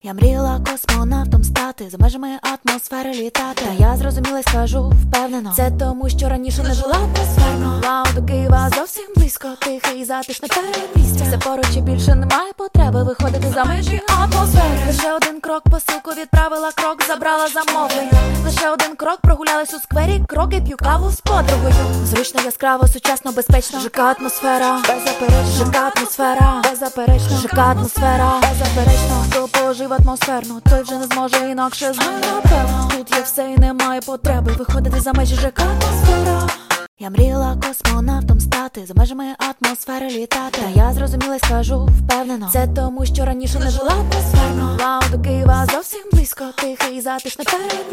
Я мріяла космонавтом стати, за межами атмосфери літати. Та я зрозуміла й скажу впевнено, це тому, що раніше не жила атмосферно. Вау, до Києва зовсім близько, тихе і затишне передмістя. Все поруч і більше немає потреби виходити за межі атмосфери. Лише один крок, посилку відправила, крок забрала замовлення. Лише один крок, прогулялась у сквері, кроки п'ю каву з подругою. Зручно, яскраво, сучасно, безпечно. ЖК атмосфера, беззаперечно. ЖК атмосфера, беззаперечно. ЖК атмосфера, беззаперечно. Хто пожив атмосферно, той вже не зможе інакше з мене, напевно. Тут є все і немає потреби виходити за межі ЖК атмосфера. Я мріяла космонавтом стати, за межами атмосфери літати. Та я зрозуміла й скажу впевнено, це тому, що раніше не жила атмосферно. Вау, до Києва зовсім близько, тихе і затишне передмістя.